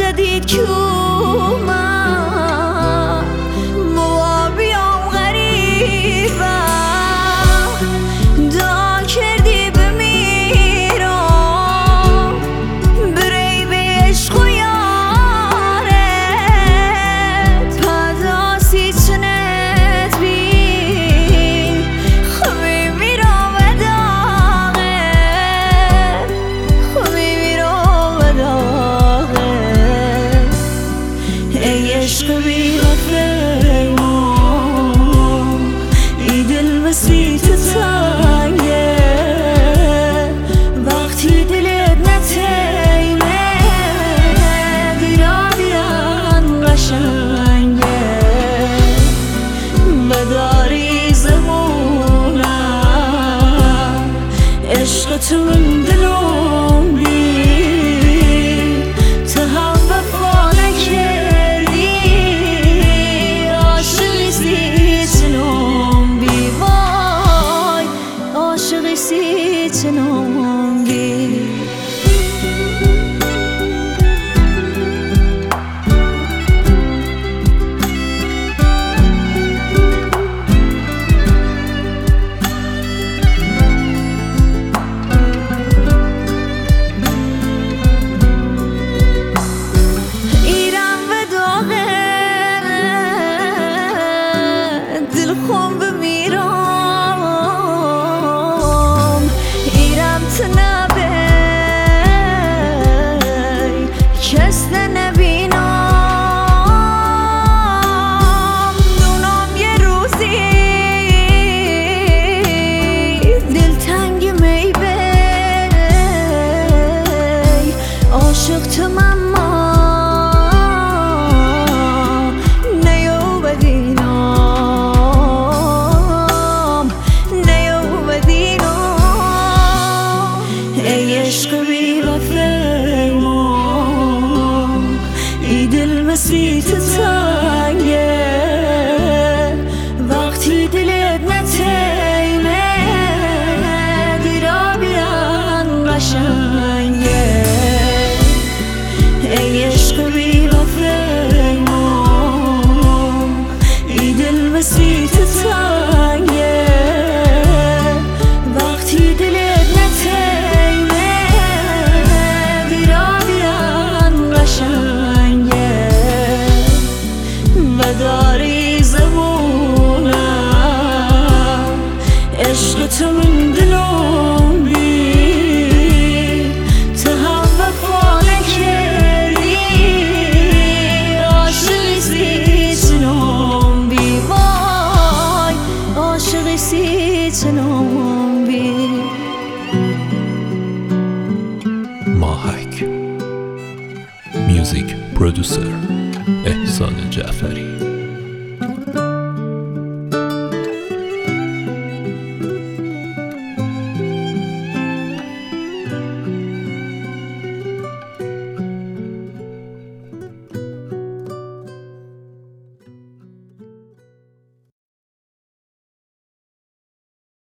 دید که من موابیام غریبم دا کردی بمیرم بری به عشق و یارت پداسی چنت بین خمی میرم و داغت خمی میرم و داغت ای عشق بی غفلمان ای دل مسیح تو تنگه وقتی دلت نتیمه دیرا دیران قشنگه بداری زمونم عشق تو من دلم بی تو هم وفا نکردی عاشقی سی چنم بی وای عاشقی سی چنم بی خون بمیرم ایرم تو نبی کس نبینم دونم یه روزی دلتنگ می بی عاشق تو من عشق بی وفایمان ای دل مسیح تو تنگه وقتی دلت نتیمه دیرا بیان قشنگه ای عشق بی وفایمان ای دل مسیح تو تنگه وقتی دلت داری زمونم عشق تو من دلم بی تو هم وفا نکردی عاشقی سی چنم بی وای عاشقی سی چنم بی ماهک میوزیک پرودوسر احسان جعفری